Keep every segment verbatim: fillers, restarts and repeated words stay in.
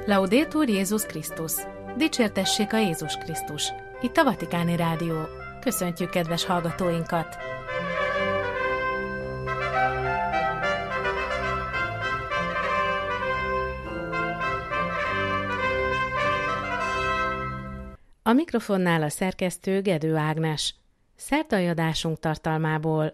Laudetur Jézus Krisztus! Dicsértessék a Jézus Krisztus! Itt a Vatikáni Rádió. Köszöntjük kedves hallgatóinkat! A mikrofonnál a szerkesztő Gedő Ágnes. Szerdai adásunk tartalmából.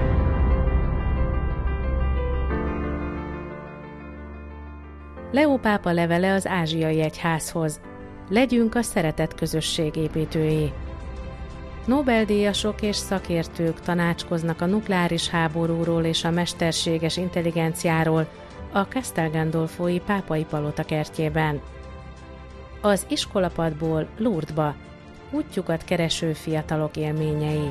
Leó pápa levele az ázsiai egyházhoz. Legyünk a szeretet közösség építői. Nobel-díjasok és szakértők tanácskoznak a nukleáris háborúról és a mesterséges intelligenciáról a Castel Gandolfói pápai palota kertjében. Az iskolapadból Lourdesba, útjukat kereső fiatalok élményei.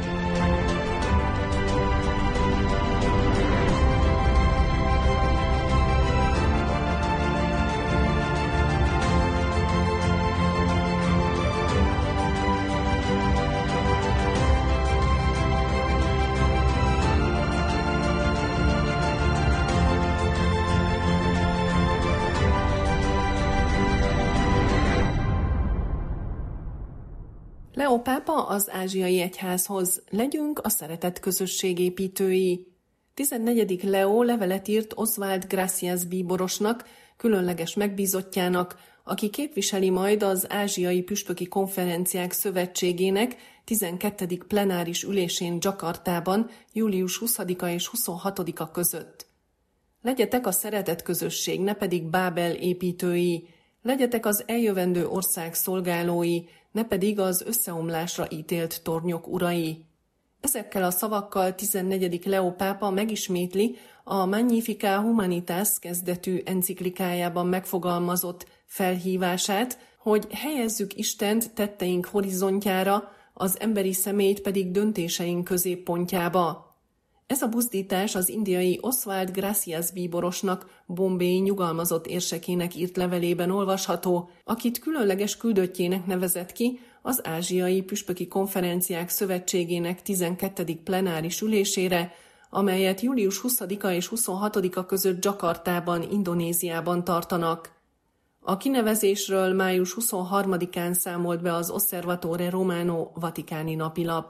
Leó pápa az ázsiai egyházhoz. Legyünk a szeretet közösség építői. tizennegyedik Leó levelet írt Oswald Gracias bíborosnak, különleges megbízottjának, aki képviseli majd az Ázsiai Püspöki Konferenciák Szövetségének tizenkettedik plenáris ülésén Dzsakartában július huszadika és huszonhatodika között. Legyetek a szeretet közösség, ne pedig Bábel építői. Legyetek az eljövendő ország szolgálói, ne pedig az összeomlásra ítélt tornyok urai. Ezekkel a szavakkal tizennegyedik Leó pápa megismétli a Magnificat Humanitas kezdetű enciklikájában megfogalmazott felhívását, hogy helyezzük Istent tetteink horizontjára, az emberi személyt pedig döntéseink középpontjába. Ez a buzdítás az indiai Oswald Gracias bíborosnak, Bombay nyugalmazott érsekének írt levelében olvasható, akit különleges küldöttjének nevezett ki az Ázsiai Püspöki Konferenciák Szövetségének tizenkettedik plenáris ülésére, amelyet július huszadika és huszonhatodika között Dzsakartában, Indonéziában tartanak. A kinevezésről május huszonharmadikán számolt be az Osservatore Romano vatikáni napilap.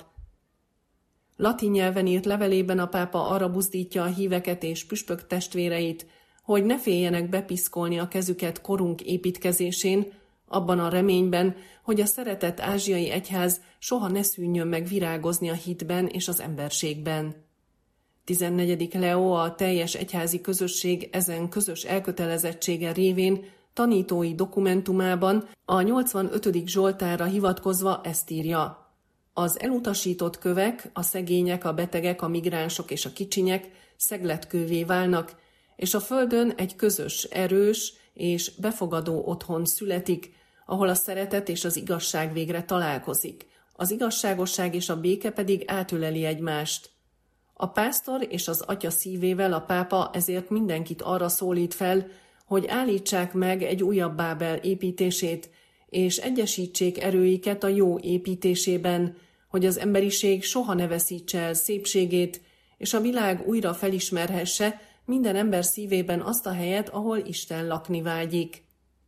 Latin nyelven írt levelében a pápa arra buzdítja a híveket és püspök testvéreit, hogy ne féljenek bepiszkolni a kezüket korunk építkezésén, abban a reményben, hogy a szeretett ázsiai egyház soha ne szűnjön meg virágozni a hitben és az emberségben. tizennegyedik Leó a teljes egyházi közösség ezen közös elkötelezettsége révén tanítói dokumentumában a nyolcvanötödik Zsoltárra hivatkozva ezt írja: az elutasított kövek, a szegények, a betegek, a migránsok és a kicsinyek szegletkővé válnak, és a földön egy közös, erős és befogadó otthon születik, ahol a szeretet és az igazság végre találkozik. Az igazságosság és a béke pedig átöleli egymást. A pásztor és az atya szívével a pápa ezért mindenkit arra szólít fel, hogy állítsák meg egy újabb Bábel építését, és egyesítsék erőiket a jó építésében, hogy az emberiség soha ne veszítse el szépségét, és a világ újra felismerhesse minden ember szívében azt a helyet, ahol Isten lakni vágyik.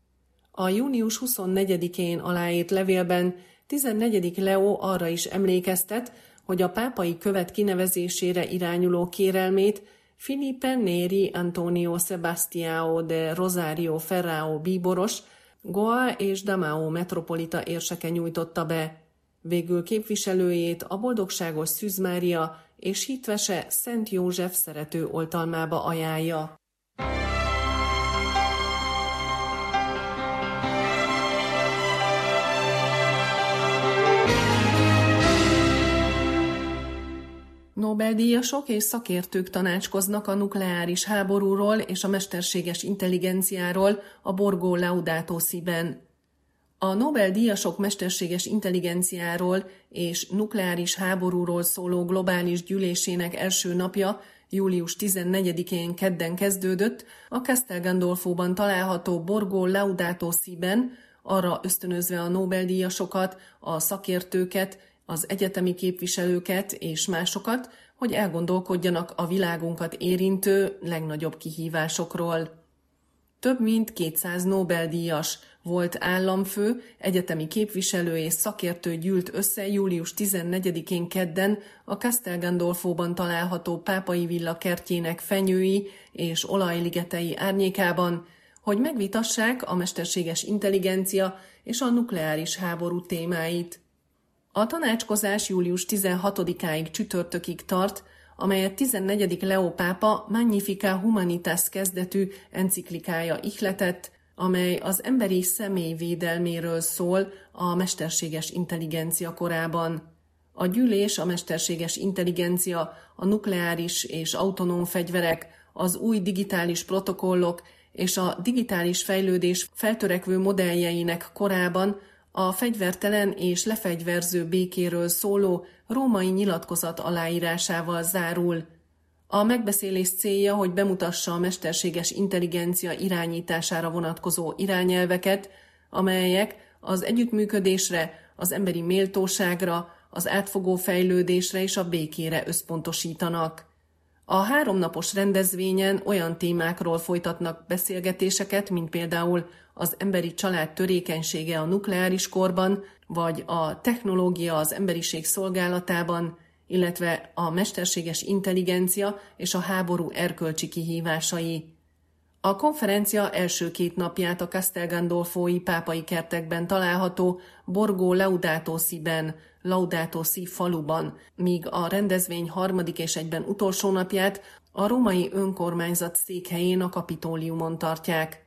A június huszonnegyedikén aláírt levélben tizennegyedik Leó arra is emlékeztet, hogy a pápai követ kinevezésére irányuló kérelmét Filipe Neri Antonio Sebastião de Rosario Ferrao bíboros, Goa és Damao metropolita érseke nyújtotta be. Végül képviselőjét a boldogságos Szűz Mária és hitvese Szent József szerető oltalmába ajánlja. Nobel-díjasok és szakértők tanácskoznak a nukleáris háborúról és a mesterséges intelligenciáról a Borgo Laudato Si-ben. A Nobel-díjasok mesterséges intelligenciáról és nukleáris háborúról szóló globális gyűlésének első napja július tizennegyedikén kedden kezdődött a Castel Gandolfóban található Borgo Laudato Si-ben, arra ösztönözve a Nobel-díjasokat, a szakértőket, az egyetemi képviselőket és másokat, hogy elgondolkodjanak a világunkat érintő legnagyobb kihívásokról. Több mint kétszáz Nobel-díjas, volt államfő, egyetemi képviselő és szakértő gyűlt össze július tizennegyedikén kedden a Castel Gandolfóban található pápai villa kertjének fenyői és olajligetei árnyékában, hogy megvitassák a mesterséges intelligencia és a nukleáris háború témáit. A tanácskozás július tizenhatodikáig csütörtökig tart, amelyet tizennegyedik Leó pápa Magnificat Humanitas kezdetű enciklikája ihletett, amely az emberi személy védelméről szól a mesterséges intelligencia korában. A gyűlés a mesterséges intelligencia, a nukleáris és autonóm fegyverek, az új digitális protokollok és a digitális fejlődés feltörekvő modelljeinek korában a fegyvertelen és lefegyverző békéről szóló római nyilatkozat aláírásával zárul. A megbeszélés célja, hogy bemutassa a mesterséges intelligencia irányítására vonatkozó irányelveket, amelyek az együttműködésre, az emberi méltóságra, az átfogó fejlődésre és a békére összpontosítanak. A háromnapos rendezvényen olyan témákról folytatnak beszélgetéseket, mint például az emberi család törékenysége a nukleáris korban, vagy a technológia az emberiség szolgálatában, illetve a mesterséges intelligencia és a háború erkölcsi kihívásai. A konferencia első két napját a Castel Gandolfói pápai kertekben található Borgo Laudato Si-ben, Laudato Si faluban, míg a rendezvény harmadik és egyben utolsó napját a római önkormányzat székhelyén, a Kapitóliumon tartják.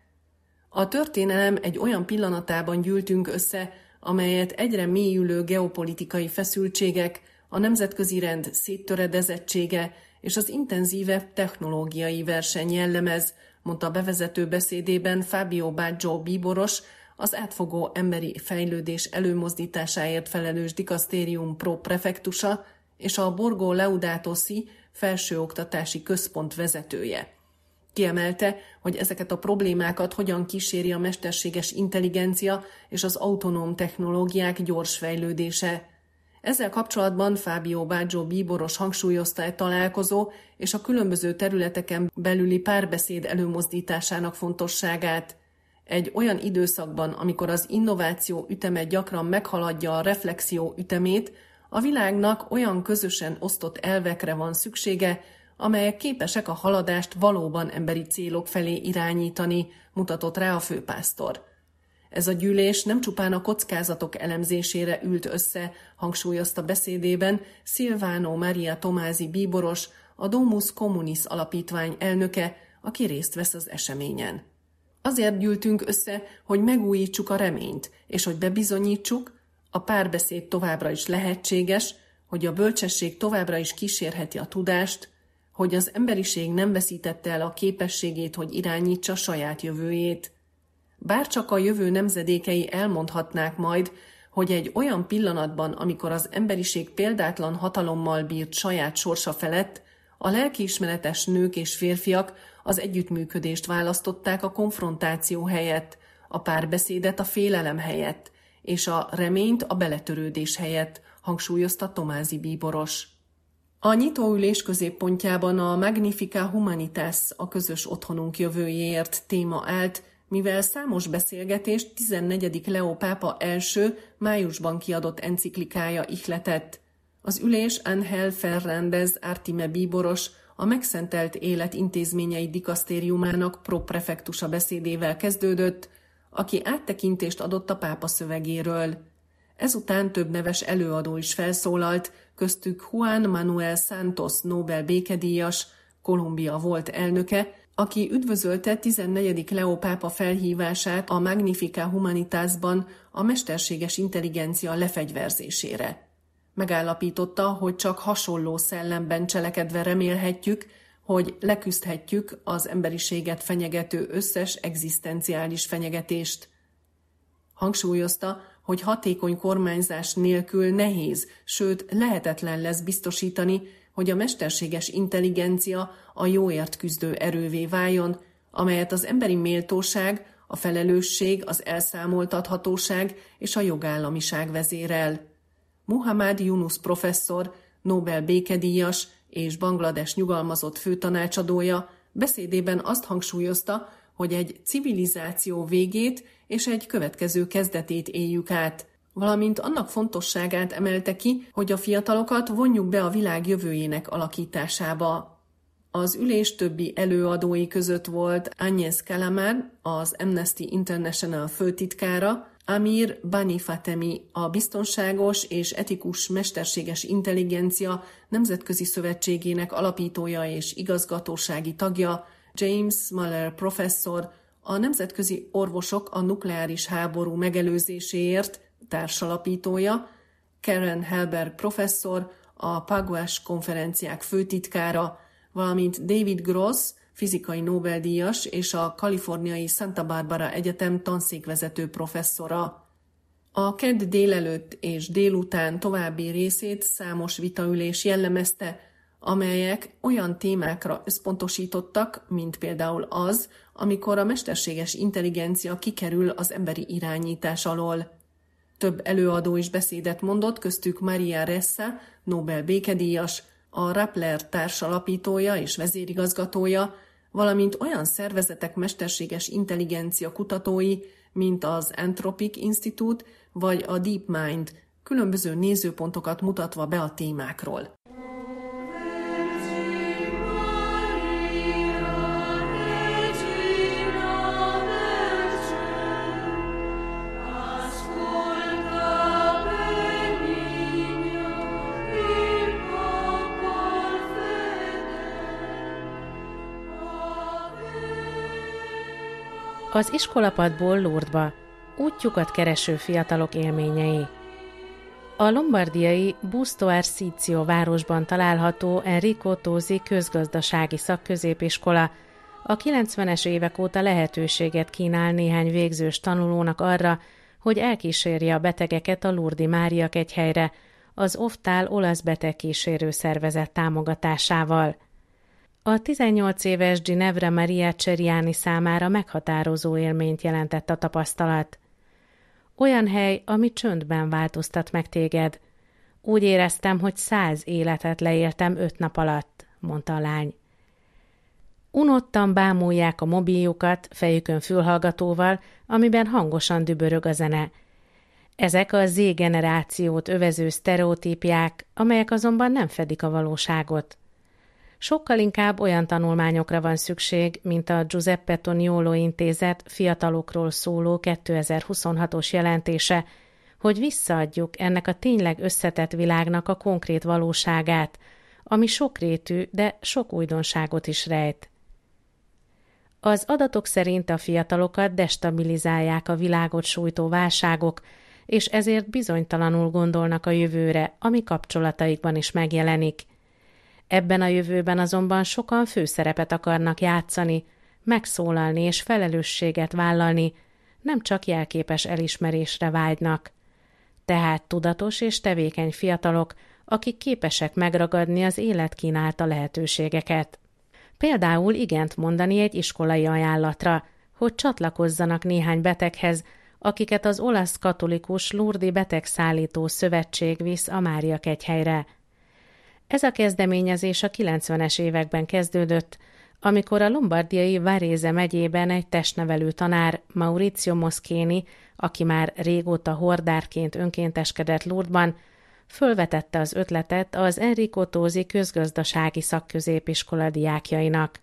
A történelem egy olyan pillanatában gyűltünk össze, amelyet egyre mélyülő geopolitikai feszültségek, a nemzetközi rend széttöredezettsége és az intenzívebb technológiai verseny jellemez, mondta bevezető beszédében Fabio Baggio bíboros, az átfogó emberi fejlődés előmozdításáért felelős dikasztérium pro prefektusa és a Borgo Laudato Si felsőoktatási központ vezetője. Kiemelte, hogy ezeket a problémákat hogyan kíséri a mesterséges intelligencia és az autonóm technológiák gyors fejlődése. Ezzel kapcsolatban Fabio Baggio bíboros hangsúlyozta e találkozó és a különböző területeken belüli párbeszéd előmozdításának fontosságát. Egy olyan időszakban, amikor az innováció üteme gyakran meghaladja a reflexió ütemét, a világnak olyan közösen osztott elvekre van szüksége, amelyek képesek a haladást valóban emberi célok felé irányítani, mutatott rá a főpásztor. Ez a gyűlés nem csupán a kockázatok elemzésére ült össze, hangsúlyozta beszédében Silvano Maria Tomási bíboros, a Domus Communis alapítvány elnöke, aki részt vesz az eseményen. Azért gyűltünk össze, hogy megújítsuk a reményt, és hogy bebizonyítsuk, a párbeszéd továbbra is lehetséges, hogy a bölcsesség továbbra is kísérheti a tudást, hogy az emberiség nem veszítette el a képességét, hogy irányítsa saját jövőjét. Bárcsak a jövő nemzedékei elmondhatnák majd, hogy egy olyan pillanatban, amikor az emberiség példátlan hatalommal bírt saját sorsa felett, a lelkiismeretes nők és férfiak az együttműködést választották a konfrontáció helyett, a párbeszédet a félelem helyett, és a reményt a beletörődés helyett, hangsúlyozta Tomási bíboros. A nyitóülés középpontjában a Magnificat Humanitas, a közös otthonunk jövőjéért téma állt, mivel számos beszélgetést tizennegyedik Leó pápa első, májusban kiadott enciklikája ihletett. Az ülés Ángel Fernández Artime bíboros, a Megszentelt Élet intézményei dikasztériumának proprefektusa beszédével kezdődött, aki áttekintést adott a pápa szövegéről. Ezután több neves előadó is felszólalt, köztük Juan Manuel Santos Nobel békedíjas, Kolumbia volt elnöke, aki üdvözölte tizennegyedik Leó pápa felhívását a Magnificat Humanitasban a mesterséges intelligencia lefegyverzésére. Megállapította, hogy csak hasonló szellemben cselekedve remélhetjük, hogy leküzdhetjük az emberiséget fenyegető összes egzisztenciális fenyegetést. Hangsúlyozta, hogy hatékony kormányzás nélkül nehéz, sőt lehetetlen lesz biztosítani, hogy a mesterséges intelligencia a jóért küzdő erővé váljon, amelyet az emberi méltóság, a felelősség, az elszámoltathatóság és a jogállamiság vezérel. Muhammad Yunus professzor, Nobel békedíjas és Banglades nyugalmazott főtanácsadója beszédében azt hangsúlyozta, hogy egy civilizáció végét és egy következő kezdetét éljük át, valamint annak fontosságát emelte ki, hogy a fiatalokat vonjuk be a világ jövőjének alakításába. Az ülés többi előadói között volt Agnes Kalamar, az Amnesty International főtitkára, Amir Bani Fatemi, a Biztonságos és Etikus Mesterséges Intelligencia Nemzetközi Szövetségének alapítója és igazgatósági tagja, James Muller professzor, a Nemzetközi Orvosok a Nukleáris Háború Megelőzéséért társalapítója, Karen Helberg professzor, a Pugwash konferenciák főtitkára, valamint David Gross, fizikai Nobel-díjas és a kaliforniai Santa Barbara Egyetem tanszékvezető professzora. A kedd délelőtt és délután további részét számos vitaülés jellemezte, amelyek olyan témákra összpontosítottak, mint például az, amikor a mesterséges intelligencia kikerül az emberi irányítás alól. Több előadó is beszédet mondott, köztük Maria Ressa, Nobel békedíjas, a Rappler társalapítója és vezérigazgatója, valamint olyan szervezetek mesterséges intelligencia kutatói, mint az Anthropic Institute vagy a DeepMind, különböző nézőpontokat mutatva be a témákról. Az iskolapadból Lourdesba, útjukat kereső fiatalok élményei. A lombardiai Busto Arsizio városban található Enrico Tosi közgazdasági szakközépiskola a kilencvenes évek óta lehetőséget kínál néhány végzős tanulónak arra, hogy elkísérje a betegeket a Lourdes-i Mária kegyhelyre az Oftál olasz betegkísérő szervezet támogatásával. A tizennyolc éves Ginevra Maria Ceriani számára meghatározó élményt jelentett a tapasztalat. Olyan hely, ami csöndben változtat meg téged. Úgy éreztem, hogy száz életet leéltem öt nap alatt, mondta a lány. Unottan bámulják a mobiljukat, fejükön fülhallgatóval, amiben hangosan dübörög a zene. Ezek a Z-generációt övező sztereotípiák, amelyek azonban nem fedik a valóságot. Sokkal inkább olyan tanulmányokra van szükség, mint a Giuseppe Toniolo intézet fiatalokról szóló kétezer-huszonhatos jelentése, hogy visszaadjuk ennek a tényleg összetett világnak a konkrét valóságát, ami sokrétű, de sok újdonságot is rejt. Az adatok szerint a fiatalokat destabilizálják a világot sújtó válságok, és ezért bizonytalanul gondolnak a jövőre, ami kapcsolataikban is megjelenik. Ebben a jövőben azonban sokan főszerepet akarnak játszani, megszólalni és felelősséget vállalni, nem csak jelképes elismerésre vágynak. Tehát tudatos és tevékeny fiatalok, akik képesek megragadni az élet kínálta lehetőségeket. Például igent mondani egy iskolai ajánlatra, hogy csatlakozzanak néhány beteghez, akiket az olasz katolikus Lourdes-i Betegszállító Szövetség visz a Mária kegyhelyre. Ez a kezdeményezés a kilencvenes években kezdődött, amikor a lombardiai Varese megyében egy testnevelő tanár, Maurizio Moschini, aki már régóta hordárként önkénteskedett Lourdesban, fölvetette az ötletet az Enrico Tosi közgazdasági szakközépiskola diákjainak.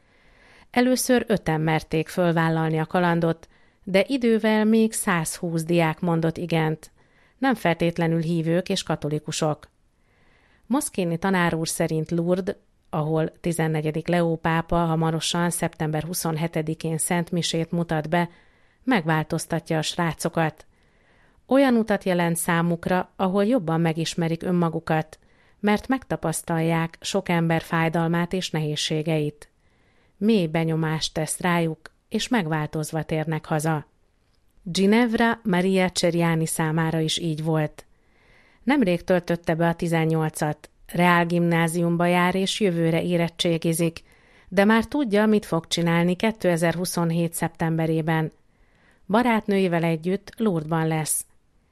Először öten merték fölvállalni a kalandot, de idővel még százhúsz diák mondott igent, nem feltétlenül hívők és katolikusok. Moschini tanár úr szerint Lourdes, ahol tizennegyedik Leó pápa hamarosan szeptember huszonhetedikén Szent Misét mutat be, megváltoztatja a srácokat. Olyan utat jelent számukra, ahol jobban megismerik önmagukat, mert megtapasztalják sok ember fájdalmát és nehézségeit. Mély benyomást tesz rájuk, és megváltozva térnek haza. Ginevra Maria Ceriani számára is így volt. Nemrég töltötte be a tizennyolcat, reálgimnáziumba jár és jövőre érettségizik, de már tudja, mit fog csinálni kétezer-huszonhét szeptemberében. Barátnőivel együtt Lourdesban lesz.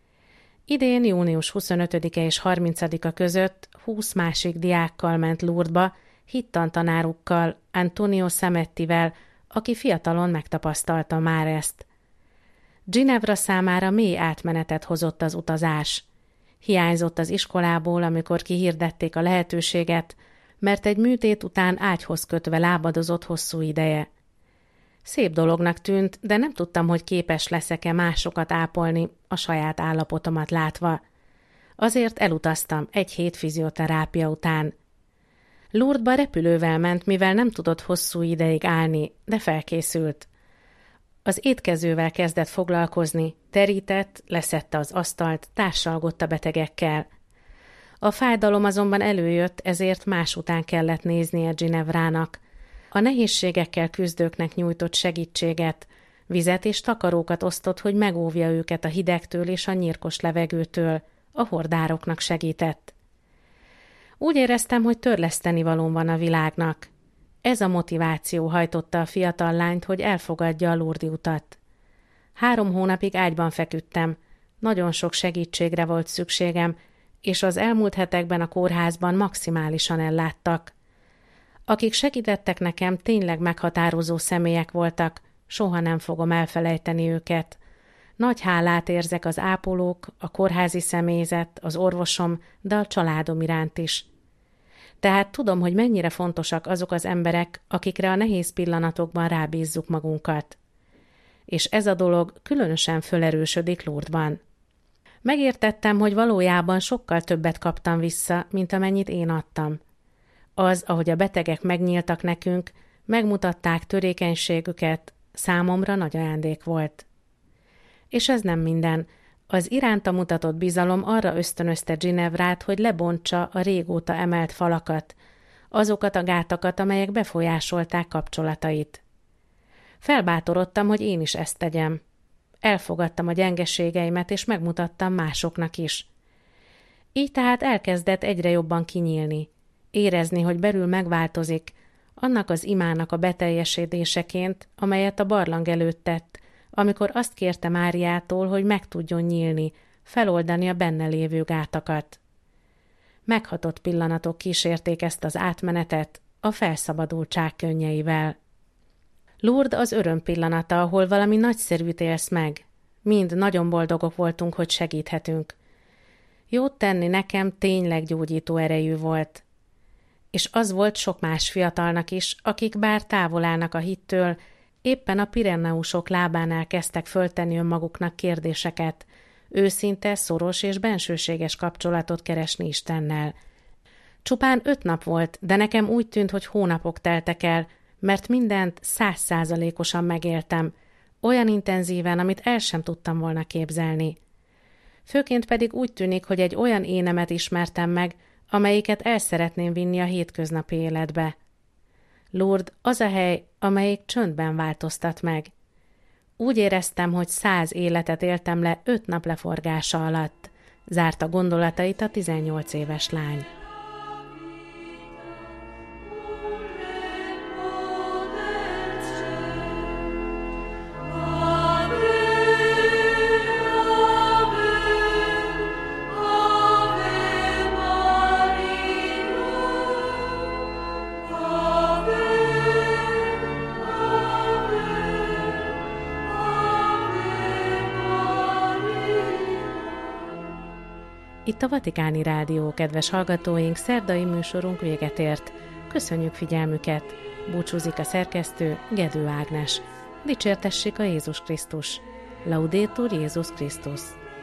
Idén június huszonötödike és harmincadika között húsz másik diákkal ment Lourdesba, hittantanárukkal, Antonio Samettivel, aki fiatalon megtapasztalta már ezt. Ginevra számára mély átmenetet hozott az utazás. Hiányzott az iskolából, amikor kihirdették a lehetőséget, mert egy műtét után ágyhoz kötve lábadozott hosszú ideje. Szép dolognak tűnt, de nem tudtam, hogy képes leszek-e másokat ápolni, a saját állapotomat látva. Azért elutaztam egy hét fizioterápia után. Lourdesba repülővel ment, mivel nem tudott hosszú ideig állni, de felkészült. Az étkezővel kezdett foglalkozni, terített, leszedte az asztalt, társalgott a betegekkel. A fájdalom azonban előjött, ezért más után kellett néznie Ginevrának. A nehézségekkel küzdőknek nyújtott segítséget, vizet és takarókat osztott, hogy megóvja őket a hidegtől és a nyírkos levegőtől, a hordároknak segített. Úgy éreztem, hogy törlesztenivalóm van a világnak. Ez a motiváció hajtotta a fiatal lányt, hogy elfogadja a Lourdesi utat. Három hónapig ágyban feküdtem, nagyon sok segítségre volt szükségem, és az elmúlt hetekben a kórházban maximálisan elláttak. Akik segítettek nekem, tényleg meghatározó személyek voltak, soha nem fogom elfelejteni őket. Nagy hálát érzek az ápolók, a kórházi személyzet, az orvosom, de a családom iránt is. Tehát tudom, hogy mennyire fontosak azok az emberek, akikre a nehéz pillanatokban rábízzuk magunkat. És ez a dolog különösen fölerősödik Lourdesban. Megértettem, hogy valójában sokkal többet kaptam vissza, mint amennyit én adtam. Az, ahogy a betegek megnyíltak nekünk, megmutatták törékenységüket, számomra nagy ajándék volt. És ez nem minden. Az iránta mutatott bizalom arra ösztönözte Ginevrát, hogy lebontsa a régóta emelt falakat, azokat a gátakat, amelyek befolyásolták kapcsolatait. Felbátorodtam, hogy én is ezt tegyem. Elfogadtam a gyengeségeimet, és megmutattam másoknak is. Így tehát elkezdett egyre jobban kinyílni, érezni, hogy belül megváltozik, annak az imának a beteljesedéseként, amelyet a barlang előtt tett, amikor azt kérte Máriától, hogy meg tudjon nyílni, feloldani a benne lévő gátakat. Meghatott pillanatok kísérték ezt az átmenetet a felszabadultság könnyeivel. Lourdes az öröm pillanata, ahol valami nagyszerűt élsz meg. Mind nagyon boldogok voltunk, hogy segíthetünk. Jót tenni nekem tényleg gyógyító erejű volt. És az volt sok más fiatalnak is, akik bár távol állnak a hittől, éppen a Pireneusok lábánál kezdtek föltenni önmaguknak kérdéseket, őszinte, szoros és bensőséges kapcsolatot keresni Istennel. Csupán öt nap volt, de nekem úgy tűnt, hogy hónapok teltek el, mert mindent százszázalékosan megéltem, olyan intenzíven, amit el sem tudtam volna képzelni. Főként pedig úgy tűnik, hogy egy olyan énemet ismertem meg, amelyiket el szeretném vinni a hétköznapi életbe. Lourdes az a hely, amelyik csöndben változtat meg. Úgy éreztem, hogy száz életet éltem le öt nap leforgása alatt, zárta gondolatait a tizennyolc éves lány. Itt a Vatikáni Rádió, kedves hallgatóink, szerdai műsorunk véget ért. Köszönjük figyelmüket! Búcsúzik a szerkesztő, Gedő Ágnes. Dicsértessék a Jézus Krisztus! Laudetur Jézus Krisztus!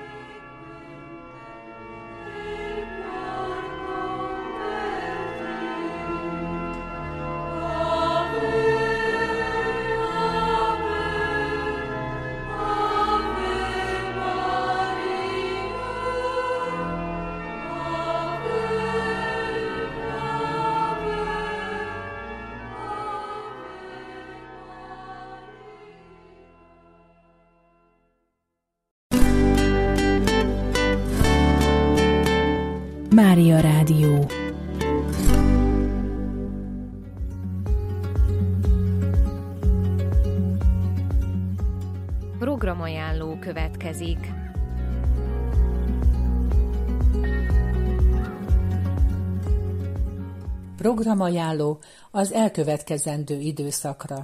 Mária Rádió. Programajánló következik. Programajánló az elkövetkezendő időszakra.